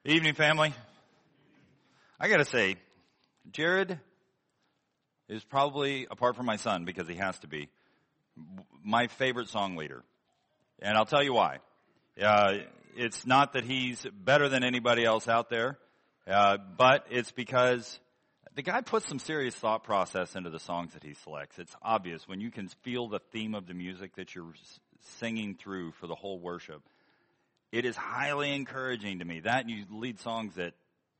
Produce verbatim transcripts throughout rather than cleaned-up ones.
Evening, family. I gotta say, Jared is probably, apart from my son, because he has to be, my favorite song leader. And I'll tell you why. Uh, it's not that he's better than anybody else out there, uh, but it's because the guy puts some serious thought process into the songs that he selects. It's obvious when you can feel the theme of the music that you're singing through for the whole worship. It is highly encouraging to me. That and you lead songs that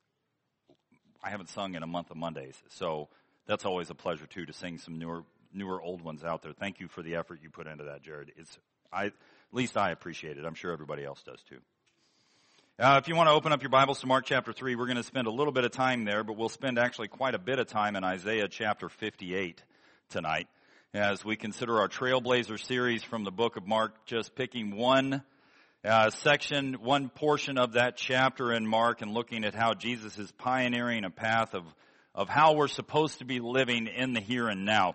I haven't sung in a month of Mondays. So that's always a pleasure, too, to sing some newer newer old ones out there. Thank you for the effort you put into that, Jared. It's I at least I appreciate it. I'm sure everybody else does, too. Uh, if you want to open up your Bibles to Mark chapter three, we're going to spend a little bit of time there, but we'll spend actually quite a bit of time in Isaiah chapter fifty-eight tonight as we consider our Trailblazer series from the book of Mark, just picking one Uh, section, one portion of that chapter in Mark and looking at how Jesus is pioneering a path of, of how we're supposed to be living in the here and now.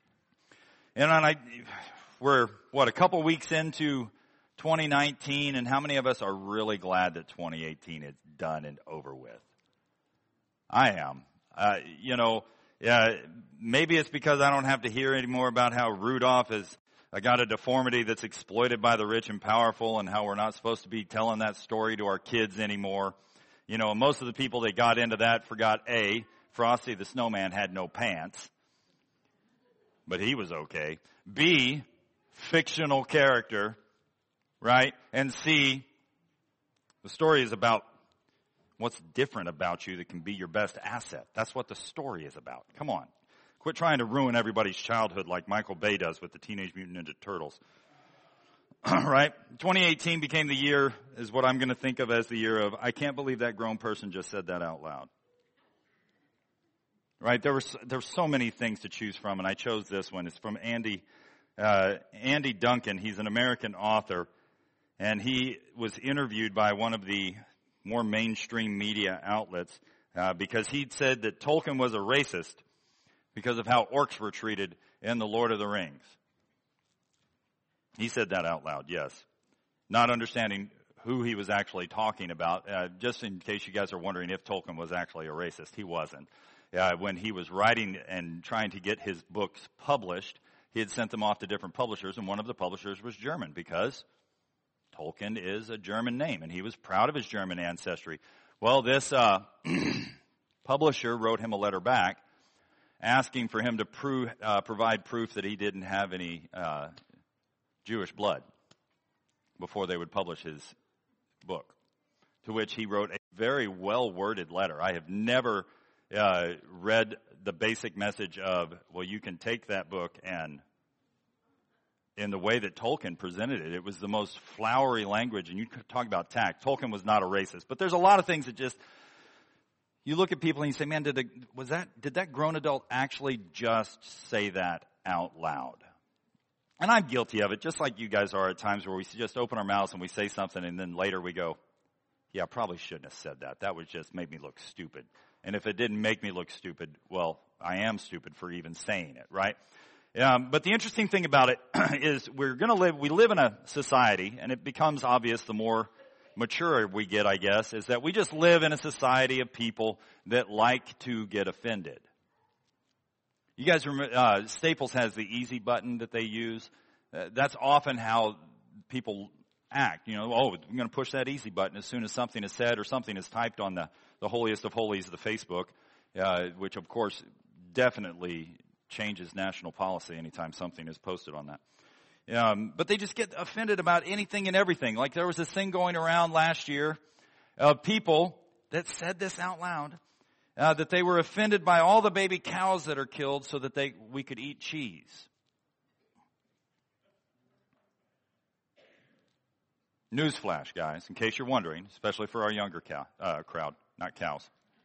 And I, we're, what, a couple weeks into twenty nineteen, and how many of us are really glad that twenty eighteen is done and over with? I am. Uh, you know, uh, maybe it's because I don't have to hear anymore about how Rudolph is I got a deformity that's exploited by the rich and powerful, and how we're not supposed to be telling that story to our kids anymore. You know, most of the people that got into that forgot A, Frosty the Snowman had no pants, but he was okay. B, fictional character, right? And C, the story is about what's different about you that can be your best asset. That's what the story is about. Come on. Quit trying to ruin everybody's childhood like Michael Bay does with the Teenage Mutant Ninja Turtles. Right? twenty eighteen became the year, is what I'm going to think of as the year of, I can't believe that grown person just said that out loud. Right? There were there's so many things to choose from, and I chose this one. It's from Andy uh, Andy Duncan. He's an American author, and he was interviewed by one of the more mainstream media outlets uh, because he'd said that Tolkien was a racist because of how orcs were treated in The Lord of the Rings. He said that out loud, yes. Not understanding who he was actually talking about. Uh, just in case you guys are wondering if Tolkien was actually a racist, he wasn't. Uh, when he was writing and trying to get his books published, he had sent them off to different publishers, and one of the publishers was German because Tolkien is a German name, and he was proud of his German ancestry. Well, this uh, publisher wrote him a letter back asking for him to prove, uh, provide proof that he didn't have any uh, Jewish blood before they would publish his book, to which he wrote a very well-worded letter. I have never uh, read the basic message of, well, you can take that book and, in the way that Tolkien presented it, it was the most flowery language, and you could talk about tact. Tolkien was not a racist, but there's a lot of things that just, you look at people and you say, man, did the, was that, did that grown adult actually just say that out loud? And I'm guilty of it, just like you guys are at times where we just open our mouths and we say something and then later we go, yeah, I probably shouldn't have said that. That would just make me look stupid. And if it didn't make me look stupid, well, I am stupid for even saying it, right? Um, but the interesting thing about it is we're going to live, we live in a society, and it becomes obvious the more mature we get, I guess, is that we just live in a society of people that like to get offended. You guys remember, uh, Staples has the easy button that they use. Uh, that's often how people act. You know, oh, I'm going to push that easy button as soon as something is said or something is typed on the, the holiest of holies of the Facebook, uh, which of course definitely changes national policy anytime something is posted on that. Um, but they just get offended about anything and everything. Like there was this thing going around last year of people that said this out loud, uh, that they were offended by all the baby cows that are killed so that they we could eat cheese. Newsflash, guys, in case you're wondering, especially for our younger cow, uh, crowd, not cows.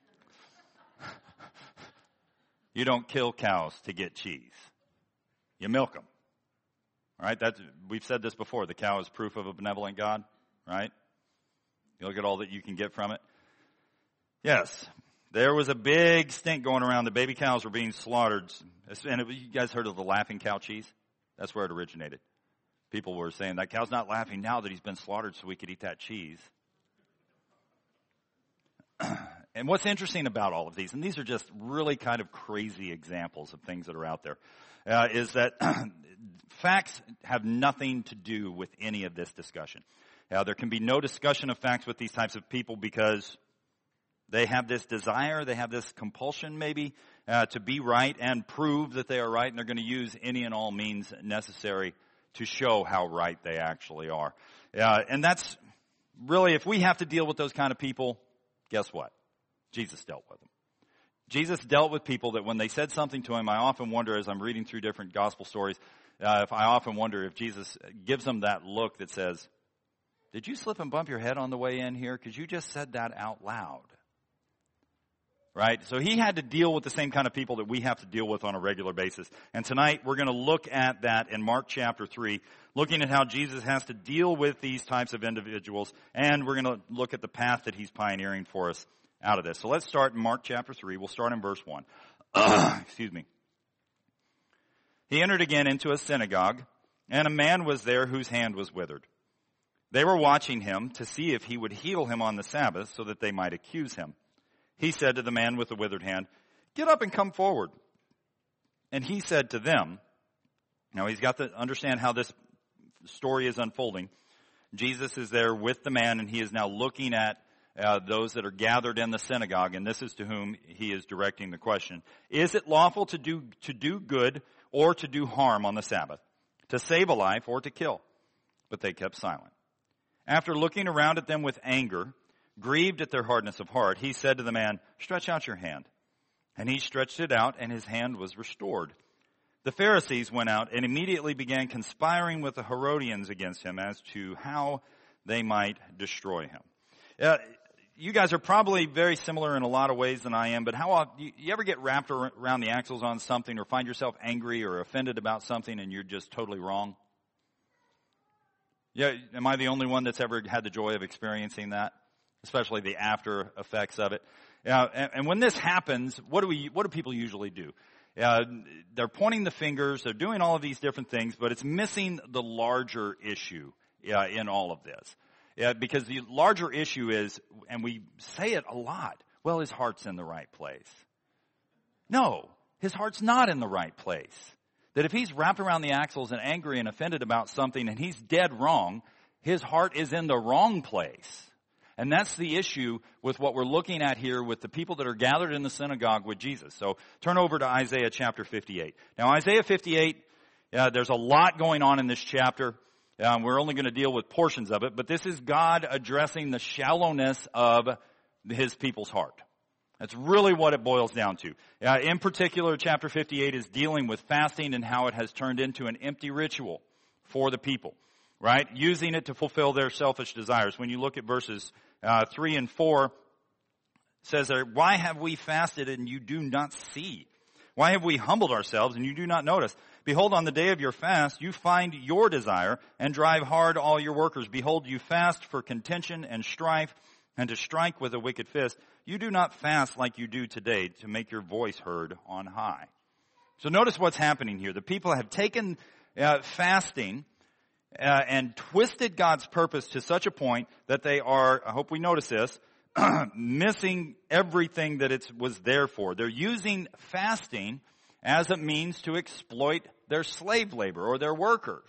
You don't kill cows to get cheese. You milk them. Right? That's, we've said this before. The cow is proof of a benevolent God. Right? You look at all that you can get from it. Yes. There was a big stink going around. The baby cows were being slaughtered. And it, you guys heard of the laughing cow cheese? That's where it originated. People were saying, that cow's not laughing now that he's been slaughtered so we could eat that cheese. And what's interesting about all of these, and these are just really kind of crazy examples of things that are out there, uh, is that facts have nothing to do with any of this discussion. Uh, there can be no discussion of facts with these types of people because they have this desire, they have this compulsion maybe uh, to be right and prove that they are right, and they're going to use any and all means necessary to show how right they actually are. Uh, and that's really, if we have to deal with those kind of people, guess what? Jesus dealt with them. Jesus dealt with people that when they said something to him, I often wonder as I'm reading through different gospel stories, uh, if I often wonder if Jesus gives them that look that says, did you slip and bump your head on the way in here? Because you just said that out loud. Right? So he had to deal with the same kind of people that we have to deal with on a regular basis. And tonight we're going to look at that in Mark chapter three, looking at how Jesus has to deal with these types of individuals. And we're going to look at the path that he's pioneering for us out of this. So let's start in Mark chapter three. We'll start in verse one. Excuse me. He entered again into a synagogue, and a man was there whose hand was withered. They were watching him to see if he would heal him on the Sabbath so that they might accuse him. He said to the man with the withered hand, get up and come forward. And he said to them, now he's got to understand how this story is unfolding. Jesus is there with the man, and he is now looking at uh, those that are gathered in the synagogue, and this is to whom he is directing the question. Is it lawful to do, to do good or to do harm on the Sabbath, to save a life or to kill? But they kept silent. After looking around at them with anger, grieved at their hardness of heart, he said to the man, stretch out your hand. And he stretched it out, and his hand was restored. The Pharisees went out and immediately began conspiring with the Herodians against him as to how they might destroy him. Uh, you guys are probably very similar in a lot of ways than I am, but how often, you, you ever get wrapped around the axles on something or find yourself angry or offended about something and you're just totally wrong? Yeah, am I the only one that's ever had the joy of experiencing that? Especially the after effects of it. Uh, and, and when this happens, what do we? What do people usually do? Uh, they're pointing the fingers. They're doing all of these different things, but it's missing the larger issue uh, in all of this. Uh, because the larger issue is, and we say it a lot, well, his heart's in the right place. No, his heart's not in the right place. That if he's wrapped around the axles and angry and offended about something and he's dead wrong, his heart is in the wrong place. And that's the issue with what we're looking at here with the people that are gathered in the synagogue with Jesus. So turn over to Isaiah chapter fifty-eight. Now Isaiah fifty-eight, uh, there's a lot going on in this chapter. Um, we're only going to deal with portions of it, but this is God addressing the shallowness of his people's heart. That's really what it boils down to. Uh, in particular, chapter fifty-eight is dealing with fasting and how it has turned into an empty ritual for the people, right? Using it to fulfill their selfish desires. When you look at verses uh, three and four, it says there, why have we fasted and you do not see? Why have we humbled ourselves and you do not notice? Behold, on the day of your fast, you find your desire and drive hard all your workers. Behold, you fast for contention and strife and to strike with a wicked fist. You do not fast like you do today to make your voice heard on high. So notice what's happening here. The people have taken uh, fasting uh, and twisted God's purpose to such a point that they are, I hope we notice this, missing everything that it was there for. They're using fasting as a means to exploit their slave labor or their workers.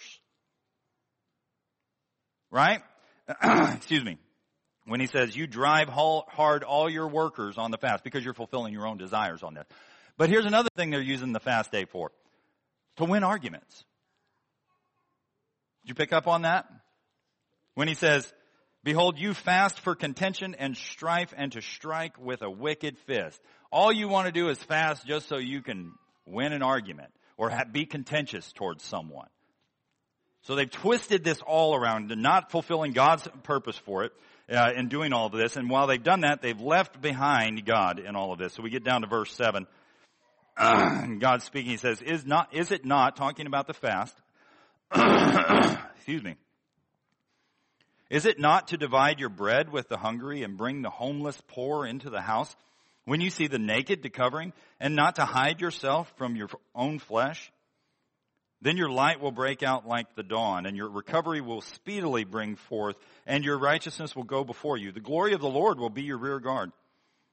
Right? Excuse me. When he says, you drive hard all your workers on the fast because you're fulfilling your own desires on this. But here's another thing they're using the fast day for. To win arguments. Did you pick up on that? When he says, behold, you fast for contention and strife and to strike with a wicked fist. All you want to do is fast just so you can win an argument or have, be contentious towards someone. So they've twisted this all around, not fulfilling God's purpose for it uh, in doing all of this. And while they've done that, they've left behind God in all of this. So we get down to verse seven. Uh, God speaking, he says, is not, is it not, talking about the fast, excuse me, is it not to divide your bread with the hungry and bring the homeless poor into the house? When you see the naked, to covering, and not to hide yourself from your own flesh? Then your light will break out like the dawn, and your recovery will speedily bring forth, and your righteousness will go before you. The glory of the Lord will be your rear guard.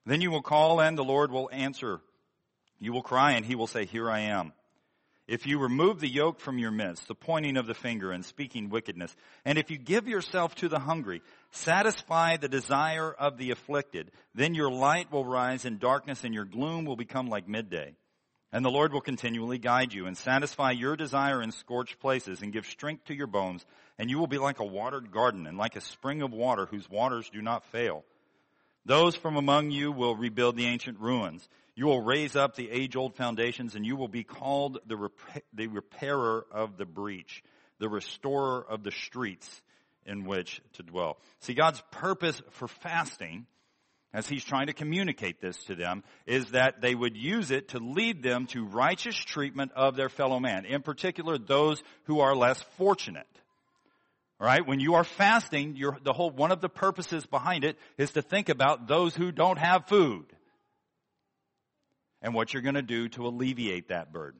Then you will call and the Lord will answer. You will cry and he will say, here I am. If you remove the yoke from your midst, the pointing of the finger and speaking wickedness, and if you give yourself to the hungry, satisfy the desire of the afflicted, then your light will rise in darkness and your gloom will become like midday. And the Lord will continually guide you and satisfy your desire in scorched places and give strength to your bones, and you will be like a watered garden and like a spring of water whose waters do not fail. Those from among you will rebuild the ancient ruins. You will raise up the age-old foundations, and you will be called the, rep- the repairer of the breach, the restorer of the streets in which to dwell. See, God's purpose for fasting, as he's trying to communicate this to them, is that they would use it to lead them to righteous treatment of their fellow man, in particular those who are less fortunate. All right, when you are fasting, you're, the whole one of the purposes behind it is to think about those who don't have food and what you're going to do to alleviate that burden.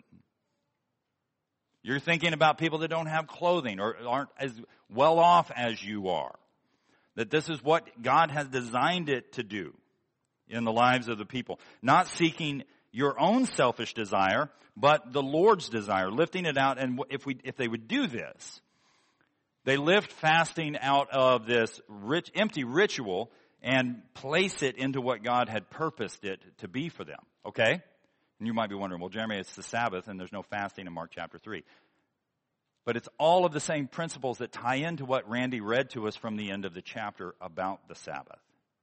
You're thinking about people that don't have clothing or aren't as well off as you are. That this is what God has designed it to do in the lives of the people. Not seeking your own selfish desire, but the Lord's desire, lifting it out. And if we, if they would do this, they lift fasting out of this rich, empty ritual and place it into what God had purposed it to be for them. Okay? And you might be wondering, well, Jeremy, it's the Sabbath and there's no fasting in Mark chapter three. But it's all of the same principles that tie into what Randy read to us from the end of the chapter about the Sabbath.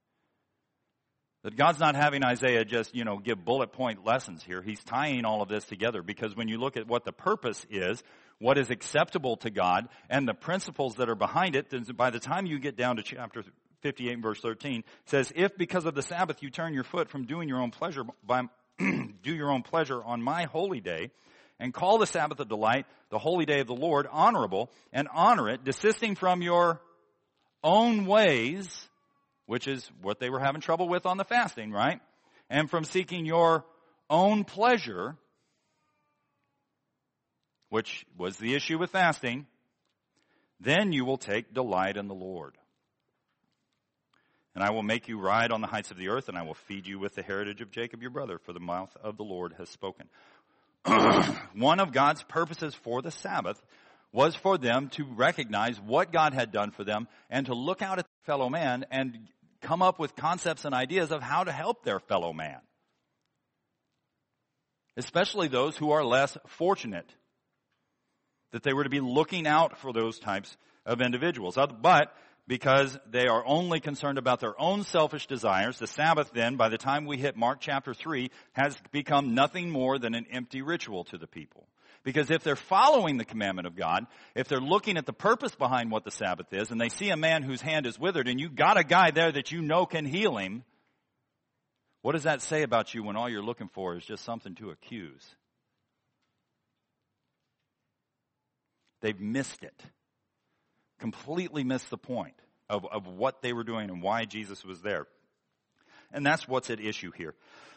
That God's not having Isaiah just, you know, give bullet point lessons here. He's tying all of this together because when you look at what the purpose is, what is acceptable to God, and the principles that are behind it, then by the time you get down to chapter fifty-eight and verse thirteen, it says, if because of the Sabbath you turn your foot from doing your own pleasure, by do your own pleasure on my holy day, and call the Sabbath a delight, the holy day of the Lord, honorable, and honor it, desisting from your own ways, which is what they were having trouble with on the fasting, right? And from seeking your own pleasure, which was the issue with fasting, then you will take delight in the Lord. And I will make you ride on the heights of the earth, and I will feed you with the heritage of Jacob your brother, for the mouth of the Lord has spoken. One of God's purposes for the Sabbath was for them to recognize what God had done for them and to look out at their fellow man and come up with concepts and ideas of how to help their fellow man. Especially those who are less fortunate. That they were to be looking out for those types of individuals. But because they are only concerned about their own selfish desires, the Sabbath then, by the time we hit Mark chapter three, has become nothing more than an empty ritual to the people. Because if they're following the commandment of God, if they're looking at the purpose behind what the Sabbath is, and they see a man whose hand is withered, and you got a guy there that you know can heal him, what does that say about you when all you're looking for is just something to accuse? They've missed it. Completely missed the point of, of what they were doing and why Jesus was there. And that's what's at issue here.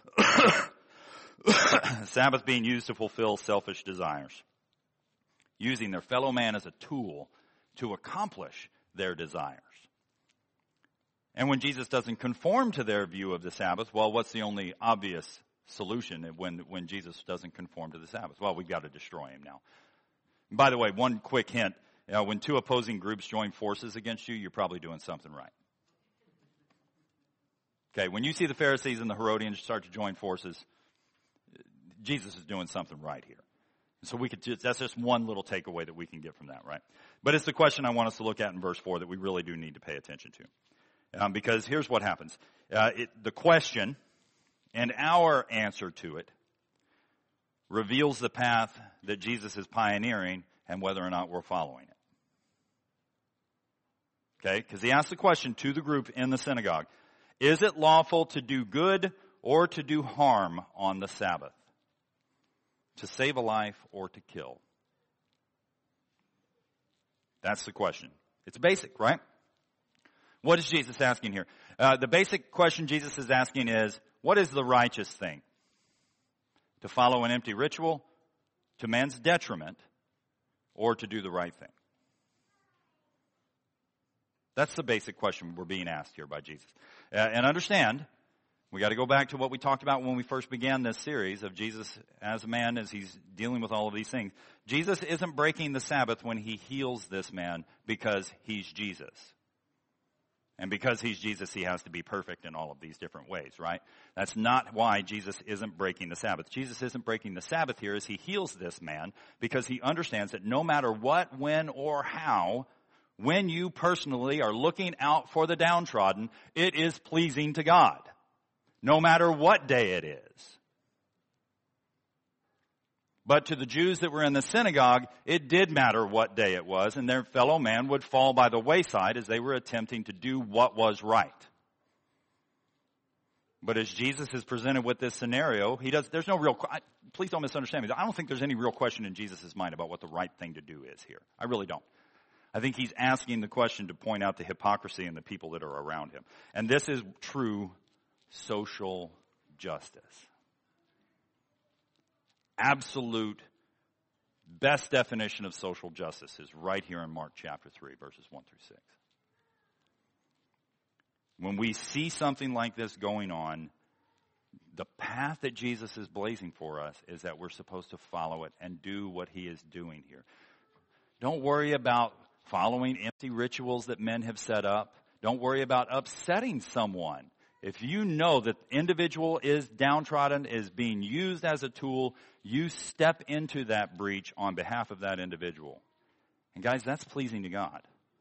Sabbath being used to fulfill selfish desires. Using their fellow man as a tool to accomplish their desires. And when Jesus doesn't conform to their view of the Sabbath, well, what's the only obvious solution when, when Jesus doesn't conform to the Sabbath? Well, we've got to destroy him now. By the way, one quick hint. You know, when two opposing groups join forces against you, you're probably doing something right. Okay, when you see the Pharisees and the Herodians start to join forces, Jesus is doing something right here. So we could just, that's just one little takeaway that we can get from that, right? But it's the question I want us to look at in verse four that we really do need to pay attention to. Um, because here's what happens. Uh, it, the question and our answer to it reveals the path that Jesus is pioneering and whether or not we're following it. Okay, because he asked the question to the group in the synagogue. Is it lawful to do good or to do harm on the Sabbath? To save a life or to kill? That's the question. It's basic, right? What is Jesus asking here? Uh, the basic question Jesus is asking is, what is the righteous thing? To follow an empty ritual, to man's detriment, or to do the right thing? That's the basic question we're being asked here by Jesus. Uh, and understand, We got to go back to what we talked about when we first began this series of Jesus as a man as he's dealing with all of these things. Jesus isn't breaking the Sabbath when he heals this man because he's Jesus. And because he's Jesus, he has to be perfect in all of these different ways, right? That's not why Jesus isn't breaking the Sabbath. Jesus isn't breaking the Sabbath here as he heals this man because he understands that no matter what, when, or how, when you personally are looking out for the downtrodden, it is pleasing to God. No matter what day it is. But to the Jews that were in the synagogue, it did matter what day it was, and their fellow man would fall by the wayside as they were attempting to do what was right. But as Jesus is presented with this scenario, he does, there's no real, please don't misunderstand me. I don't think there's any real question in Jesus' mind about what the right thing to do is here. I really don't. I think he's asking the question to point out the hypocrisy in the people that are around him. And this is true social justice. Absolute best definition of social justice is right here in Mark chapter three, verses one through six. When we see something like this going on, the path that Jesus is blazing for us is that we're supposed to follow it and do what he is doing here. Don't worry about following empty rituals that men have set up. Don't worry about upsetting someone. If you know that the individual is downtrodden, is being used as a tool, you step into that breach on behalf of that individual. And guys, that's pleasing to God.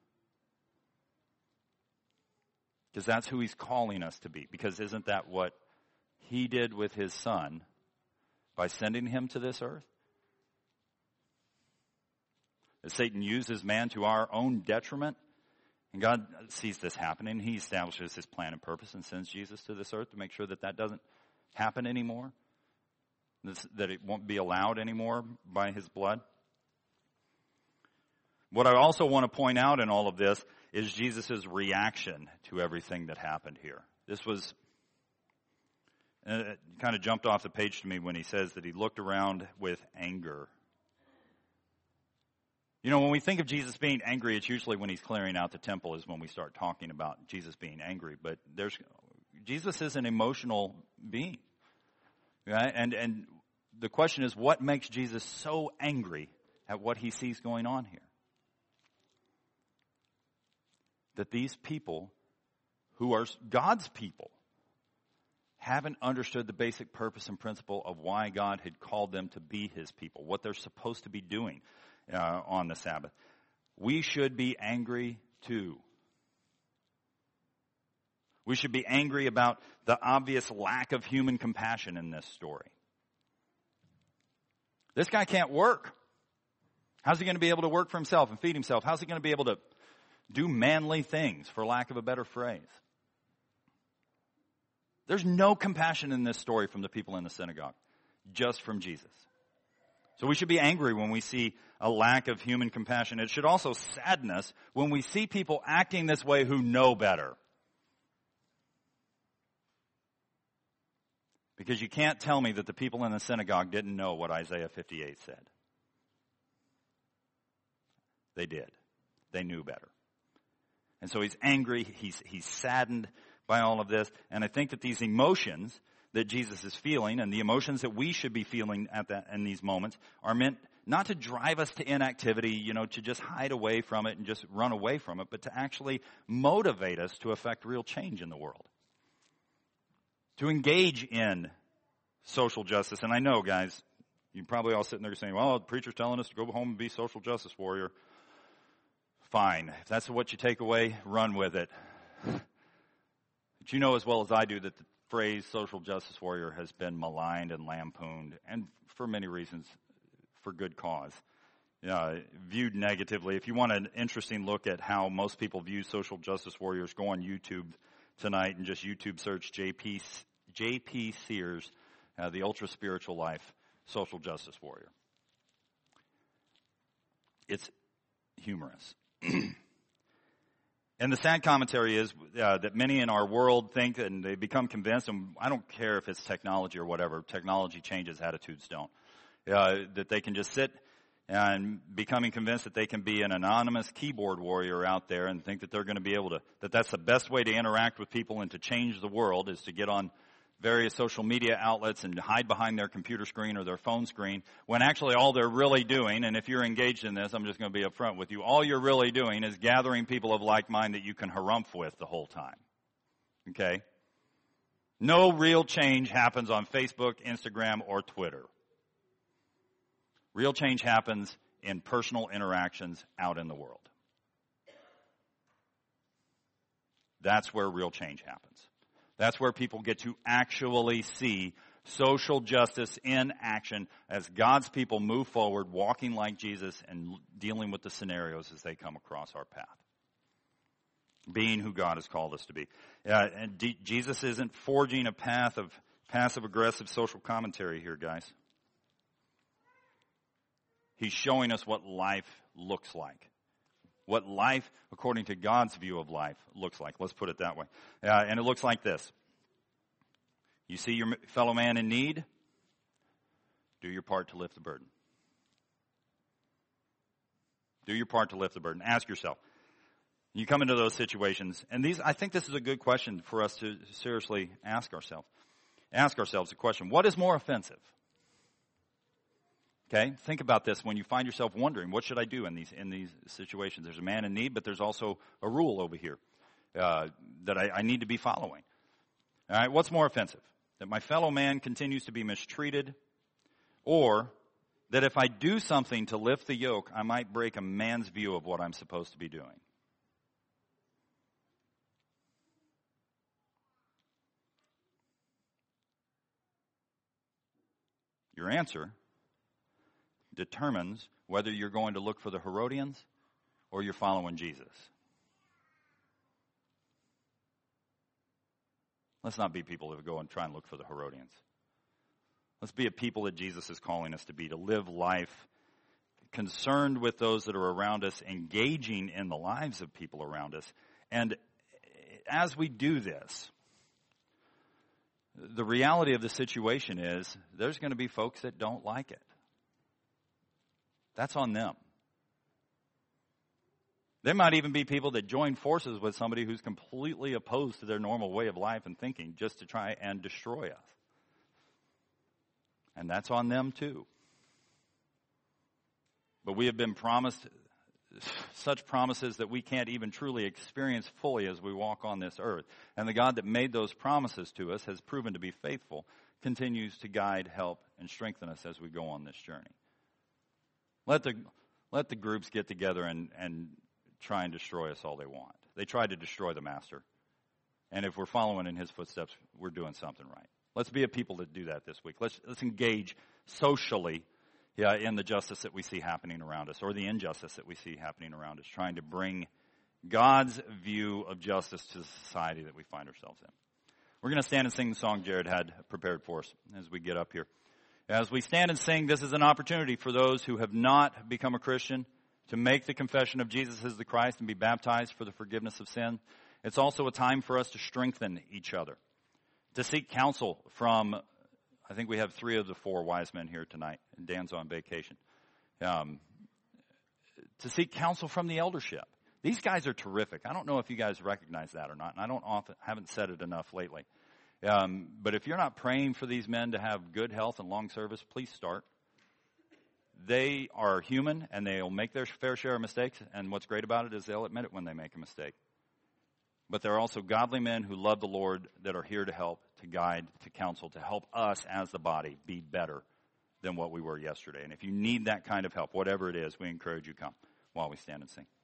Because that's who he's calling us to be. Because isn't that what he did with his son by sending him to this earth? As Satan uses man to our own detriment. And God sees this happening. He establishes his plan and purpose and sends Jesus to this earth to make sure that that doesn't happen anymore. This, that it won't be allowed anymore by his blood. What I also want to point out in all of this is Jesus' reaction to everything that happened here. This was, it kind of jumped off the page to me when he says that he looked around with anger. You know, when we think of Jesus being angry, it's usually when he's clearing out the temple is when we start talking about Jesus being angry. But there's Jesus is an emotional being. Right? And and the question is, what makes Jesus so angry at what he sees going on here? That these people, who are God's people, haven't understood the basic purpose and principle of why God had called them to be his people, what they're supposed to be doing uh, on the Sabbath. We should be angry too. We should be angry about the obvious lack of human compassion in this story. This guy can't work. How's he going to be able to work for himself and feed himself? How's he going to be able to do manly things, for lack of a better phrase? There's no compassion in this story from the people in the synagogue, just from Jesus. So we should be angry when we see a lack of human compassion. It should also sadden us when we see people acting this way who know better. Because you can't tell me that the people in the synagogue didn't know what Isaiah fifty-eight said. They did. They knew better. And so he's angry, he's he's saddened by all of this. And I think that these emotions that Jesus is feeling and the emotions that we should be feeling at that in these moments are meant not to drive us to inactivity, you know, to just hide away from it and just run away from it, but to actually motivate us to affect real change in the world. To engage in social justice. And I know, guys, you're probably all sitting there saying, well, the preacher's telling us to go home and be social justice warrior. Fine. If that's what you take away, run with it. But you know as well as I do that the phrase social justice warrior has been maligned and lampooned, and for many reasons, for good cause. Uh, viewed negatively. If you want an interesting look at how most people view social justice warriors, go on YouTube tonight and just YouTube search J P J P Sears, uh, the ultra spiritual life social justice warrior. It's humorous. And the sad commentary is uh, that many in our world think and they become convinced, and I don't care if it's technology or whatever, technology changes, attitudes don't, uh, that they can just sit and becoming convinced that they can be an anonymous keyboard warrior out there and think that they're going to be able to, that that's the best way to interact with people and to change the world is to get on various social media outlets and hide behind their computer screen or their phone screen, when actually all they're really doing, and if you're engaged in this, I'm just going to be upfront with you, all you're really doing is gathering people of like mind that you can harumph with the whole time. Okay? No real change happens on Facebook, Instagram, or Twitter. Real change happens in personal interactions out in the world. That's where real change happens. That's where people get to actually see social justice in action as God's people move forward, walking like Jesus and dealing with the scenarios as they come across our path. Being who God has called us to be. Uh, and D- Jesus isn't forging a path of passive-aggressive social commentary here, guys. He's showing us what life looks like. What life, according to God's view of life, looks like. Let's put it that way. Uh, and it looks like this. You see your fellow man in need, do your part to lift the burden. Do your part to lift the burden. Ask yourself. You come into those situations, and these, I think this is a good question for us to seriously ask ourselves. Ask ourselves the question, what is more offensive? Okay, think about this when you find yourself wondering, what should I do in these in these situations? There's a man in need, but there's also a rule over here uh, that I, I need to be following. All right, what's more offensive? That my fellow man continues to be mistreated, or that if I do something to lift the yoke, I might break a man's view of what I'm supposed to be doing? Your answer determines whether you're going to look for the Herodians or you're following Jesus. Let's not be people that go and try and look for the Herodians. Let's be a people that Jesus is calling us to be, to live life concerned with those that are around us, engaging in the lives of people around us. And as we do this, the reality of the situation is there's going to be folks that don't like it. That's on them. There might even be people that join forces with somebody who's completely opposed to their normal way of life and thinking just to try and destroy us. And that's on them too. But we have been promised such promises that we can't even truly experience fully as we walk on this earth. And the God that made those promises to us has proven to be faithful, continues to guide, help, and strengthen us as we go on this journey. Let the let the groups get together and, and try and destroy us all they want. They tried to destroy the master. And if we're following in his footsteps, we're doing something right. Let's be a people that do that this week. Let's let's engage socially yeah, in the justice that we see happening around us, or the injustice that we see happening around us, trying to bring God's view of justice to the society that we find ourselves in. We're going to stand and sing the song Jared had prepared for us as we get up here. As we stand and sing, this is an opportunity for those who have not become a Christian to make the confession of Jesus as the Christ and be baptized for the forgiveness of sin. It's also a time for us to strengthen each other, to seek counsel from, I think we have three of the four wise men here tonight, and Dan's on vacation, um, to seek counsel from the eldership. These guys are terrific. I don't know if you guys recognize that or not, and I don't often haven't said it enough lately. Um, but if you're not praying for these men to have good health and long service, please start. They are human, and they'll make their fair share of mistakes, and what's great about it is they'll admit it when they make a mistake. But they're also godly men who love the Lord that are here to help, to guide, to counsel, to help us as the body be better than what we were yesterday. And if you need that kind of help, whatever it is, we encourage you to come while we stand and sing.